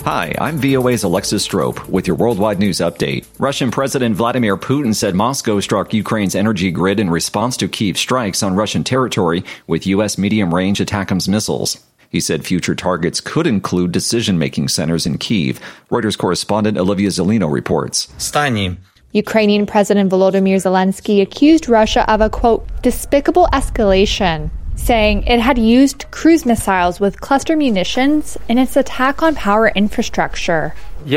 Hi, I'm VOA's Alexis Strope with your worldwide news update. Russian President Vladimir Putin said Moscow struck Ukraine's energy grid in response to Kyiv strikes on Russian territory with U.S. medium-range ATACMS missiles. He said future targets could include decision-making centers in Kyiv. Reuters correspondent Olivia Zelino reports. Ukrainian President Volodymyr Zelensky accused Russia of a, quote, despicable escalation, saying it had used cruise missiles with cluster munitions in its attack on power infrastructure. On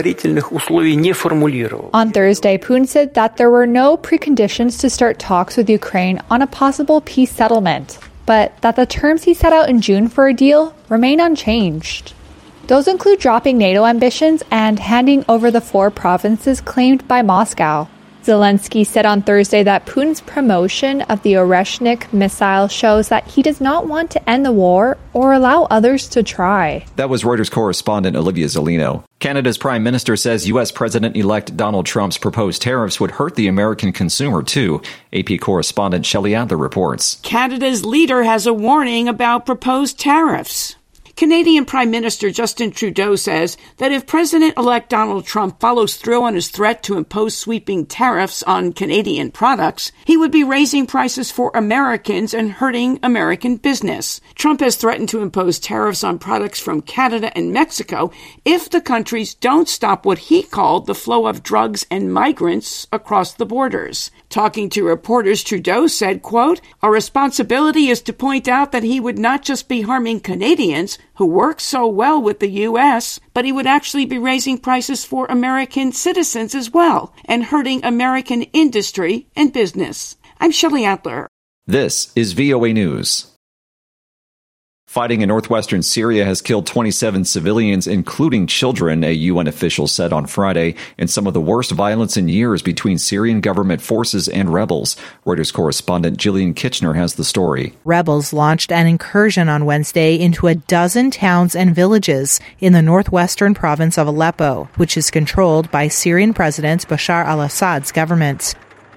Thursday, Putin said that there were no preconditions to start talks with Ukraine on a possible peace settlement, but that the terms he set out in June for a deal remain unchanged. Those include dropping NATO ambitions and handing over the 4 provinces claimed by Moscow. Zelensky said on Thursday that Putin's promotion of the Oreshnik missile shows that he does not want to end the war or allow others to try. That was Reuters correspondent Olivia Zelino. Canada's Prime Minister says U.S. President-elect Donald Trump's proposed tariffs would hurt the American consumer, too. AP correspondent Shelley Adler reports. Canada's leader has a warning about proposed tariffs. Canadian Prime Minister Justin Trudeau says that if President-elect Donald Trump follows through on his threat to impose sweeping tariffs on Canadian products, he would be raising prices for Americans and hurting American business. Trump has threatened to impose tariffs on products from Canada and Mexico if the countries don't stop what he called the flow of drugs and migrants across the borders. Talking to reporters, Trudeau said, quote, "Our responsibility is to point out that he would not just be harming Canadians who work so well with the U.S., but he would actually be raising prices for American citizens as well and hurting American industry and business." I'm Shelley Adler. This is VOA News. Fighting in northwestern Syria has killed 27 civilians, including children, a UN official said on Friday, in some of the worst violence in years between Syrian government forces and rebels. Reuters correspondent Gillian Kitchener has the story. Rebels launched an incursion on Wednesday into a dozen towns and villages in the northwestern province of Aleppo, which is controlled by Syrian President Bashar al-Assad's government.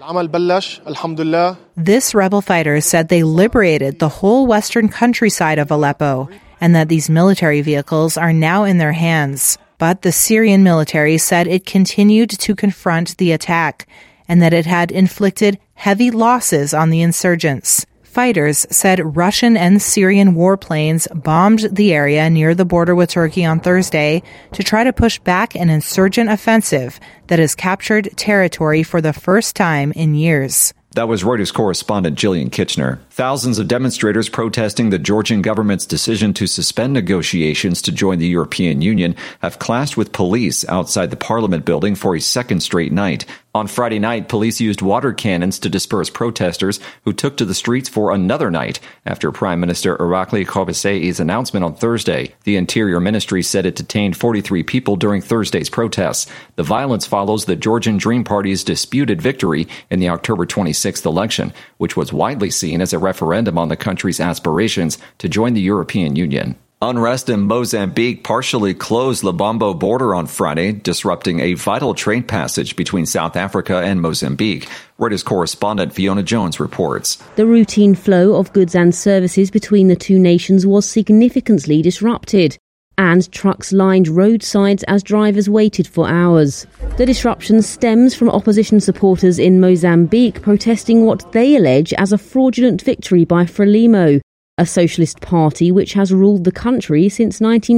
This rebel fighter said they liberated the whole western countryside of Aleppo and that these military vehicles are now in their hands. But the Syrian military said it continued to confront the attack and that it had inflicted heavy losses on the insurgents. Fighters said Russian and Syrian warplanes bombed the area near the border with Turkey on Thursday to try to push back an insurgent offensive that has captured territory for the first time in years. That was Reuters correspondent Gillian Kitchener. Thousands of demonstrators protesting the Georgian government's decision to suspend negotiations to join the European Union have clashed with police outside the Parliament building for a second straight night. On Friday night, police used water cannons to disperse protesters who took to the streets for another night after Prime Minister Irakli Khomeini's announcement on Thursday. The Interior Ministry said it detained 43 people during Thursday's protests. The violence follows the Georgian Dream Party's disputed victory in the October 26th election, which was widely seen as a referendum on the country's aspirations to join the European Union. Unrest in Mozambique partially closed the Lubombo border on Friday, disrupting a vital trade passage between South Africa and Mozambique. Reuters correspondent Fiona Jones reports. The routine flow of goods and services between the two nations was significantly disrupted, and trucks lined roadsides as drivers waited for hours. The disruption stems from opposition supporters in Mozambique protesting what they allege as a fraudulent victory by Frelimo, a socialist party which has ruled the country since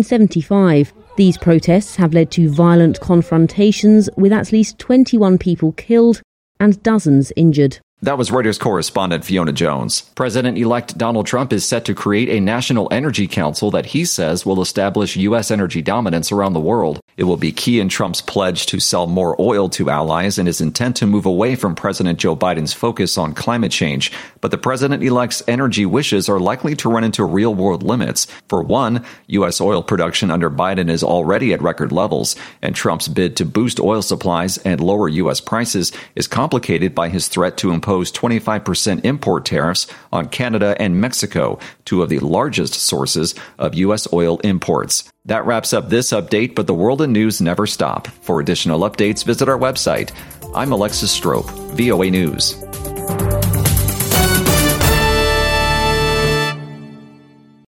1975. These protests have led to violent confrontations with at least 21 people killed and dozens injured. That was Reuters correspondent Fiona Jones. President-elect Donald Trump is set to create a national energy council that he says will establish U.S. energy dominance around the world. It will be key in Trump's pledge to sell more oil to allies and his intent to move away from President Joe Biden's focus on climate change. But the president-elect's energy wishes are likely to run into real-world limits. For one, U.S. oil production under Biden is already at record levels, and Trump's bid to boost oil supplies and lower U.S. prices is complicated by his threat to impose 25% import tariffs on Canada and Mexico, two of the largest sources of U.S. oil imports. That wraps up this update, but the world and news never stop. For additional updates, visit our website. I'm Alexis Strope, VOA News.